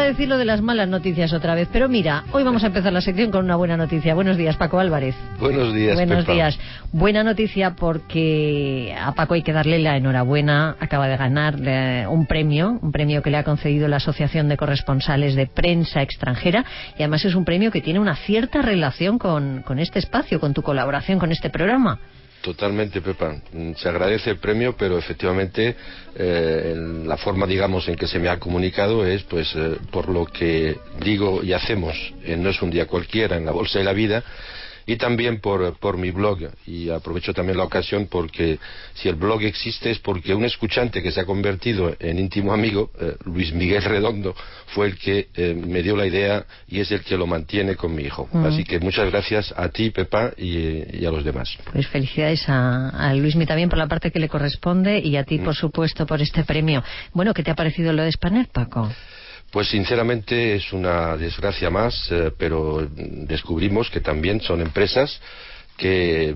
a decir lo de las malas noticias otra vez, pero mira, hoy vamos a empezar la sección con una buena noticia. Buenos días, Paco Álvarez. Buenos días, Buenos Pepa. días. Buena noticia porque a Paco hay que darle la enhorabuena. Acaba de ganar un premio que le ha concedido la Asociación de Corresponsales de Prensa Extranjera, y además es un premio que tiene una cierta relación con este espacio, con tu colaboración con este programa. Totalmente, Pepa. Se agradece el premio, pero efectivamente la forma, digamos, en que se me ha comunicado es, por lo que digo y hacemos No es un día cualquiera, en La Bolsa de la Vida, y también por mi blog. Y aprovecho también la ocasión porque si el blog existe es porque un escuchante que se ha convertido en íntimo amigo, Luis Miguel Redondo, fue el que me dio la idea y es el que lo mantiene con mi hijo. Así que muchas gracias a ti, Pepa, y a los demás. Pues felicidades a Luismi también por la parte que le corresponde y a ti, por supuesto, por este premio. Bueno, ¿qué te ha parecido lo de Spanair, Paco? Pues sinceramente es una desgracia más, pero descubrimos que también son empresas que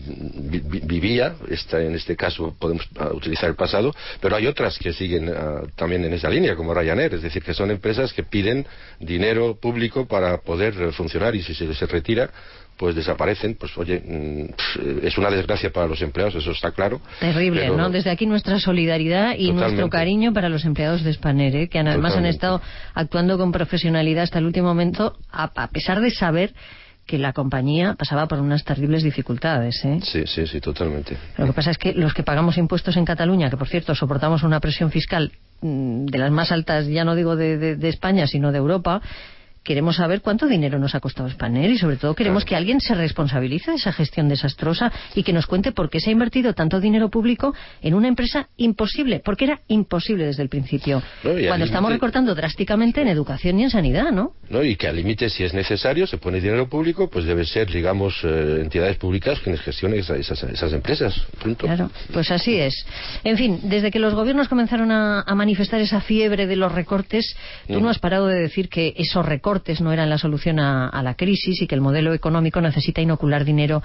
vivía, en este caso podemos utilizar el pasado, pero hay otras que siguen también en esa línea, como Ryanair, es decir, que son empresas que piden dinero público para poder funcionar, y si se les retira, pues desaparecen. Pues oye, es una desgracia para los empleados, eso está claro. Terrible, pero, ¿no? Desde aquí nuestra solidaridad y nuestro cariño para los empleados de Spanair, que además han estado actuando con profesionalidad hasta el último momento, a pesar de saber que la compañía pasaba por unas terribles dificultades, ¿eh? Sí, totalmente. Lo que pasa es que los que pagamos impuestos en Cataluña, que por cierto soportamos una presión fiscal de las más altas, ya no digo de España, sino de Europa, queremos saber cuánto dinero nos ha costado Spanair y sobre todo queremos que alguien se responsabilice de esa gestión desastrosa y que nos cuente por qué se ha invertido tanto dinero público en una empresa imposible, porque era imposible desde el principio, cuando estamos recortando drásticamente en educación y en sanidad, ¿no? Y que al límite, si es necesario, se pone dinero público, pues debe ser, digamos, entidades públicas quienes gestionen esas empresas, punto. Claro, pues así es. En fin, desde que los gobiernos comenzaron a manifestar esa fiebre de los recortes, tú no has parado de decir que esos recortes no eran la solución a la crisis y que el modelo económico necesita inocular dinero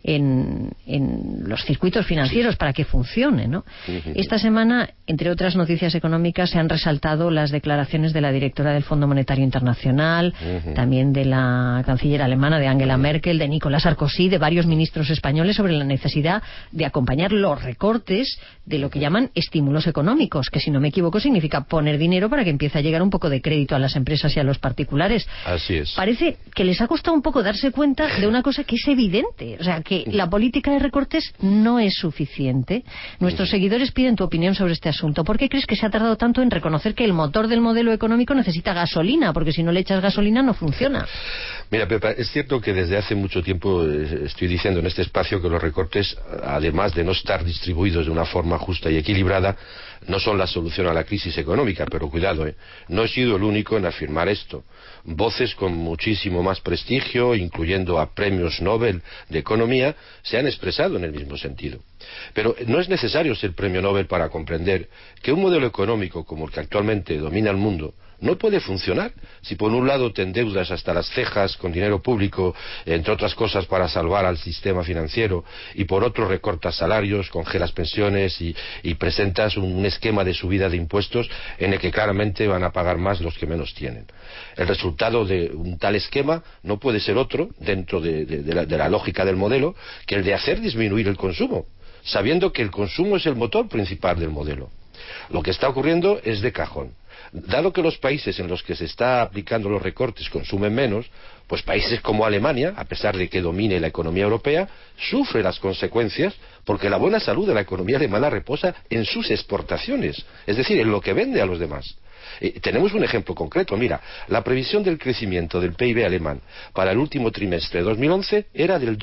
en los circuitos financieros para que funcione, ¿no? Esta semana, entre otras noticias económicas, se han resaltado las declaraciones de la directora del Fondo Monetario Internacional, también de la canciller alemana, de Angela Merkel, de Nicolas Sarkozy, de varios ministros españoles sobre la necesidad de acompañar los recortes de lo que llaman estímulos económicos, que si no me equivoco significa poner dinero para que empiece a llegar un poco de crédito a las empresas y a los particulares. Así es. Parece que les ha costado un poco darse cuenta de una cosa que es evidente, o sea, que la política de recortes no es suficiente. Nuestros seguidores piden tu opinión sobre este asunto. ¿Por qué crees que se ha tardado tanto en reconocer que el motor del modelo económico necesita gasolina? Porque si no le echas gasolina no funciona. Mira, Pepa, es cierto que desde hace mucho tiempo estoy diciendo en este espacio que los recortes, además de no estar distribuidos de una forma justa y equilibrada, no son la solución a la crisis económica, pero cuidado, no he sido el único en afirmar esto. Voces con muchísimo más prestigio, incluyendo a premios Nobel de Economía, se han expresado en el mismo sentido. Pero no es necesario ser premio Nobel para comprender que un modelo económico como el que actualmente domina el mundo no puede funcionar si por un lado te endeudas hasta las cejas con dinero público, entre otras cosas para salvar al sistema financiero, y por otro recortas salarios, congelas pensiones y presentas un esquema de subida de impuestos en el que claramente van a pagar más los que menos tienen. El resultado de un tal esquema no puede ser otro, dentro de la lógica del modelo, que el de hacer disminuir el consumo, sabiendo que el consumo es el motor principal del modelo. Lo que está ocurriendo es de cajón. Dado que los países en los que se está aplicando los recortes consumen menos, pues países como Alemania, a pesar de que domine la economía europea, sufre las consecuencias porque la buena salud de la economía alemana reposa en sus exportaciones, es decir, en lo que vende a los demás. Tenemos un ejemplo concreto. Mira, la previsión del crecimiento del PIB alemán para el último trimestre de 2011 era del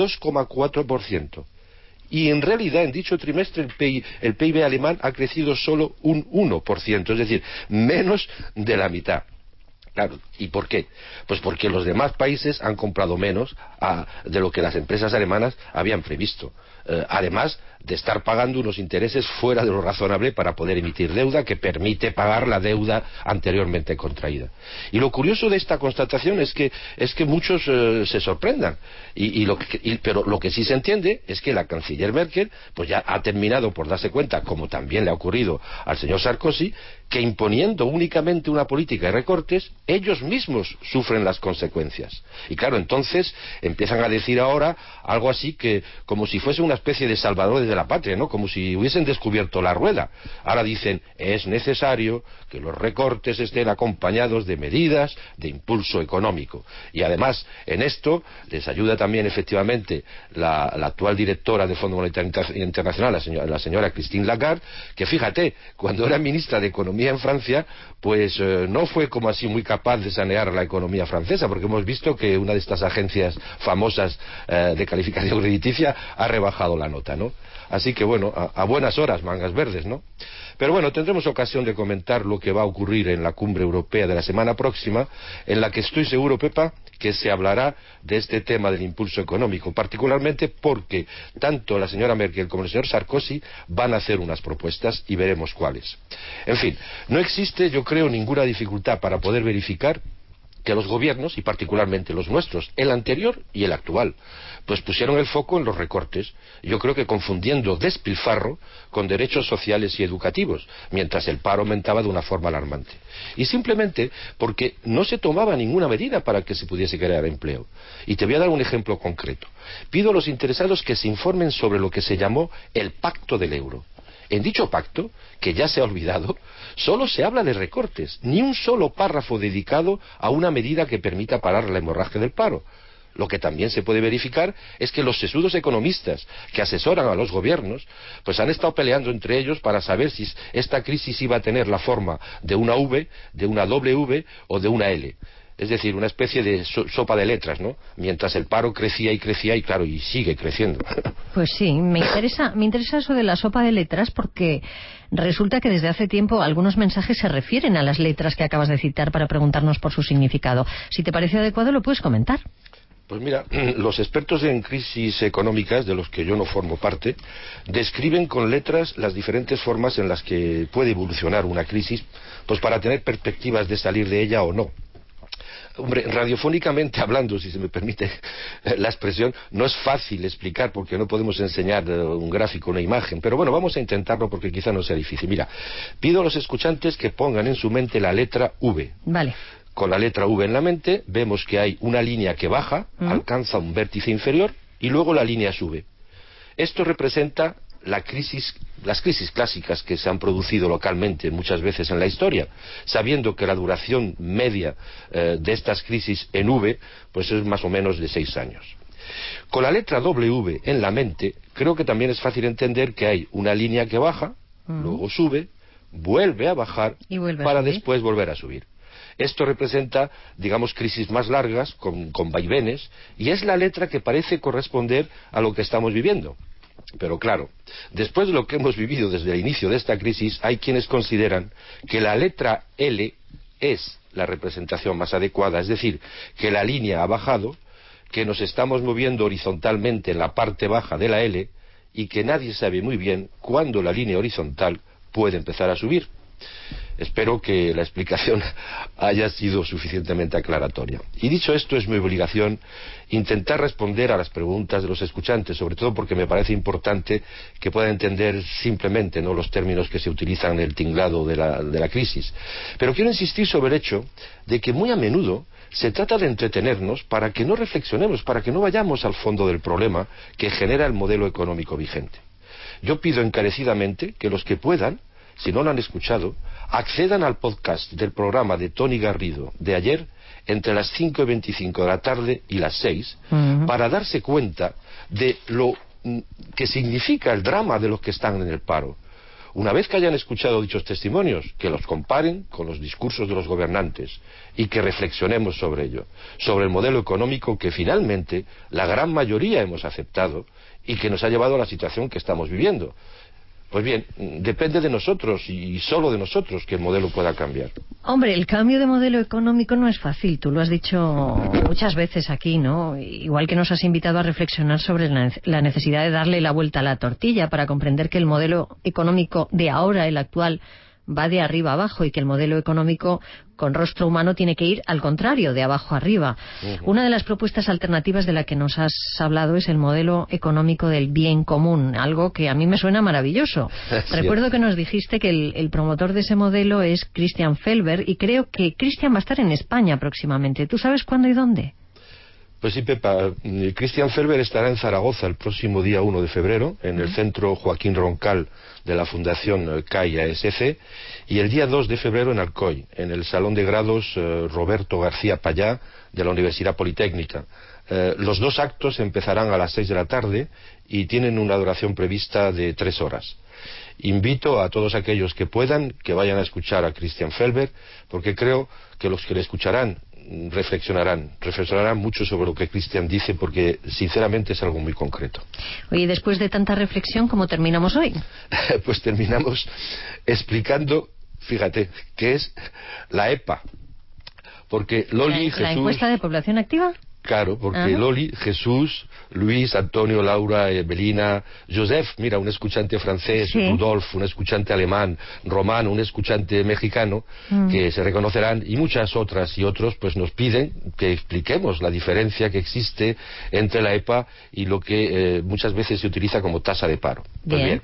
2,4%. Y en realidad en dicho trimestre el PIB alemán ha crecido solo un 1%, es decir, menos de la mitad. Claro, ¿y por qué? Pues porque los demás países han comprado menos de lo que las empresas alemanas habían previsto. además de estar pagando unos intereses fuera de lo razonable para poder emitir deuda que permite pagar la deuda anteriormente contraída. Y lo curioso de esta constatación es que muchos se sorprendan, pero lo que sí se entiende es que la canciller Merkel pues ya ha terminado por darse cuenta, como también le ha ocurrido al señor Sarkozy, que imponiendo únicamente una política de recortes, ellos mismos sufren las consecuencias. Y claro, entonces empiezan a decir ahora algo así que como si fuese una especie de salvadores de la patria, ¿no? Como si hubiesen descubierto la rueda. Ahora dicen, es necesario que los recortes estén acompañados de medidas de impulso económico. Y además, en esto les ayuda también efectivamente la actual directora del Fondo Monetario Internacional, la señora Christine Lagarde, que fíjate, cuando era ministra de Economía en Francia, pues no fue como así muy capaz de sanear la economía francesa, porque hemos visto que una de estas agencias famosas de calificación crediticia ha rebajado la nota, ¿no? Así que bueno, a buenas horas, mangas verdes, ¿no? Pero bueno, tendremos ocasión de comentar lo que va a ocurrir en la cumbre europea de la semana próxima, en la que estoy seguro, Pepa, que se hablará de este tema del impulso económico, particularmente porque tanto la señora Merkel como el señor Sarkozy van a hacer unas propuestas y veremos cuáles. En fin, no existe, yo creo, ninguna dificultad para poder verificar que los gobiernos, y particularmente los nuestros, el anterior y el actual, pues pusieron el foco en los recortes, yo creo que confundiendo despilfarro con derechos sociales y educativos, mientras el paro aumentaba de una forma alarmante. Y simplemente porque no se tomaba ninguna medida para que se pudiese crear empleo. Y te voy a dar un ejemplo concreto. Pido a los interesados que se informen sobre lo que se llamó el Pacto del Euro. En dicho pacto, que ya se ha olvidado, solo se habla de recortes, ni un solo párrafo dedicado a una medida que permita parar la hemorragia del paro. Lo que también se puede verificar es que los sesudos economistas que asesoran a los gobiernos pues han estado peleando entre ellos para saber si esta crisis iba a tener la forma de una V, de una W o de una L. Es decir, una especie de sopa de letras, ¿no? Mientras el paro crecía y crecía y claro, y sigue creciendo. Pues sí, me interesa eso de la sopa de letras porque resulta que desde hace tiempo algunos mensajes se refieren a las letras que acabas de citar para preguntarnos por su significado. Si te parece adecuado, lo puedes comentar. Pues mira, los expertos en crisis económicas, de los que yo no formo parte, describen con letras las diferentes formas en las que puede evolucionar una crisis, pues para tener perspectivas de salir de ella o no. Hombre, radiofónicamente hablando, si se me permite la expresión, no es fácil explicar porque no podemos enseñar un gráfico, una imagen, pero bueno, vamos a intentarlo porque quizá no sea difícil. Mira, pido a los escuchantes que pongan en su mente la letra V. Vale. Con la letra V en la mente, vemos que hay una línea que baja, alcanza un vértice inferior y luego la línea sube. Esto representa las crisis clásicas que se han producido localmente muchas veces en la historia, sabiendo que la duración media de estas crisis en V pues es más o menos de 6 años. Con la letra W en la mente, creo que también es fácil entender que hay una línea que baja, luego sube, vuelve a bajar para después volver a subir. Esto representa, digamos, crisis más largas, con vaivenes, y es la letra que parece corresponder a lo que estamos viviendo. Pero claro, después de lo que hemos vivido desde el inicio de esta crisis, hay quienes consideran que la letra L es la representación más adecuada, es decir, que la línea ha bajado, que nos estamos moviendo horizontalmente en la parte baja de la L y que nadie sabe muy bien cuándo la línea horizontal puede empezar a subir. Espero que la explicación haya sido suficientemente aclaratoria. Y dicho esto, es mi obligación intentar responder a las preguntas de los escuchantes, sobre todo porque me parece importante que puedan entender simplemente no los términos que se utilizan en el tinglado de la crisis. Pero quiero insistir sobre el hecho de que muy a menudo se trata de entretenernos para que no reflexionemos, para que no vayamos al fondo del problema que genera el modelo económico vigente. Yo pido encarecidamente que los que puedan, si no lo han escuchado, accedan al podcast del programa de Tony Garrido de ayer entre las 5:25 de la tarde y las 6 para darse cuenta de lo que significa el drama de los que están en el paro. Una vez que hayan escuchado dichos testimonios, que los comparen con los discursos de los gobernantes y que reflexionemos sobre ello, sobre el modelo económico que finalmente la gran mayoría hemos aceptado y que nos ha llevado a la situación que estamos viviendo. Pues bien, depende de nosotros y solo de nosotros que el modelo pueda cambiar. Hombre, el cambio de modelo económico no es fácil, tú lo has dicho muchas veces aquí, ¿no? Igual que nos has invitado a reflexionar sobre la necesidad de darle la vuelta a la tortilla para comprender que el modelo económico de ahora, el actual, va de arriba a abajo y que el modelo económico con rostro humano tiene que ir al contrario, de abajo a arriba. Una de las propuestas alternativas de la que nos has hablado es el modelo económico del bien común, algo que a mí me suena maravilloso. Recuerdo que nos dijiste que el promotor de ese modelo es Christian Felber y creo que Christian va a estar en España próximamente. ¿Tú sabes cuándo y dónde? Pues sí, Pepa. Christian Felber estará en Zaragoza el próximo día 1 de febrero, en el Centro Joaquín Roncal de la Fundación CAI ASC, y el día 2 de febrero en Alcoy, en el Salón de Grados Roberto García Payá de la Universidad Politécnica. Los dos actos empezarán a las 6 de la tarde y tienen una duración prevista de 3 horas. Invito a todos aquellos que puedan que vayan a escuchar a Christian Felber, porque creo que los que le escucharán reflexionarán mucho sobre lo que Christian dice, porque sinceramente es algo muy concreto. Oye, después de tanta reflexión, ¿cómo terminamos hoy? Pues terminamos explicando, fíjate, qué es la EPA. Porque Loli, Jesús... ¿La encuesta de población activa? Claro, porque Loli, Jesús, Luis, Antonio, Laura, Belina, Joseph, mira, un escuchante francés, sí. Rudolf, un escuchante alemán, Román, un escuchante mexicano, que se reconocerán, y muchas otras y otros, pues nos piden que expliquemos la diferencia que existe entre la EPA y lo que muchas veces se utiliza como tasa de paro. Pues bien.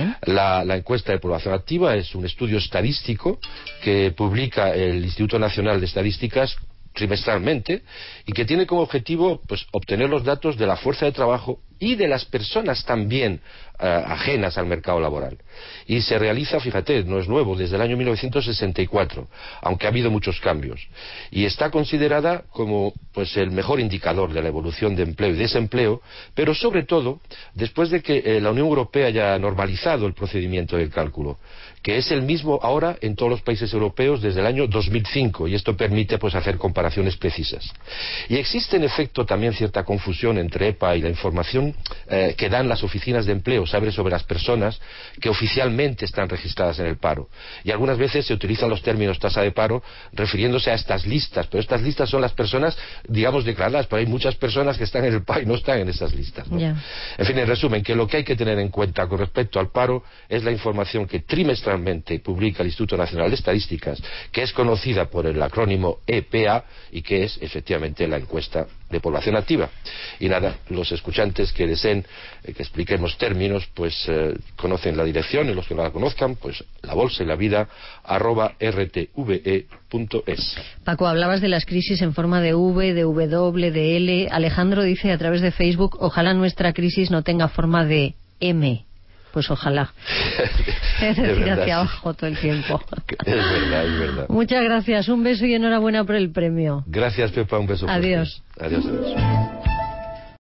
La encuesta de población activa es un estudio estadístico que publica el Instituto Nacional de Estadísticas trimestralmente, y que tiene como objetivo pues obtener los datos de la fuerza de trabajo y de las personas también ajenas al mercado laboral. Y se realiza, fíjate, no es nuevo, desde el año 1964, aunque ha habido muchos cambios. Y está considerada como pues el mejor indicador de la evolución de empleo y desempleo, pero sobre todo después de que la Unión Europea haya normalizado el procedimiento del cálculo, que es el mismo ahora en todos los países europeos desde el año 2005, y esto permite pues hacer comparaciones precisas. Y existe en efecto también cierta confusión entre EPA y la información que dan las oficinas de empleo sobre las personas que oficialmente están registradas en el paro. Y algunas veces se utilizan los términos tasa de paro refiriéndose a estas listas, pero estas listas son las personas, digamos, declaradas, pero hay muchas personas que están en el paro y no están en esas listas, ¿no? Yeah. En fin, en resumen, que lo que hay que tener en cuenta con respecto al paro es la información que trimestralmente publica el Instituto Nacional de Estadísticas, que es conocida por el acrónimo EPA y que es efectivamente la encuesta de población activa. Y nada, los escuchantes que deseen que expliquemos términos, pues conocen la dirección, y los que no la conozcan, pues la bolsa y la vida @rtve.es. Paco, hablabas de las crisis en forma de V, de W, de L. Alejandro dice a través de Facebook, ojalá nuestra crisis no tenga forma de M. Pues ojalá. Es decir, hacia abajo todo el tiempo. Es verdad, es verdad. Muchas gracias, un beso y enhorabuena por el premio. Gracias, Pepa, un beso. Adiós. Fuerte. Adiós, adiós.